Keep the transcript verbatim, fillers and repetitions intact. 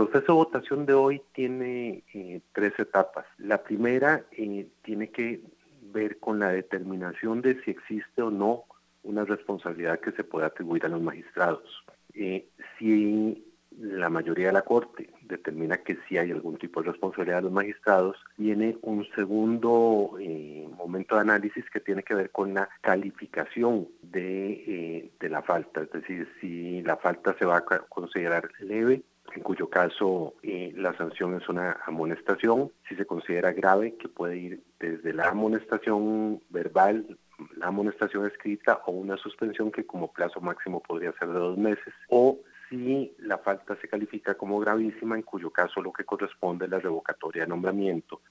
proceso de votación de hoy tiene eh, tres etapas. La primera eh, tiene que ver con la determinación de si existe o no una responsabilidad que se pueda atribuir a los magistrados. Eh, si la mayoría de la Corte determina que sí hay algún tipo de responsabilidad de los magistrados, viene un segundo eh, momento de análisis que tiene que ver con la calificación de, eh, de la falta, es decir, si la falta se va a considerar leve, en cuyo caso eh, la sanción es una amonestación, si se considera grave, que puede ir desde la amonestación verbal, la amonestación escrita o una suspensión que como plazo máximo podría ser de dos meses, o si la falta se califica como gravísima, en cuyo caso lo que corresponde es la revocatoria de nombramiento.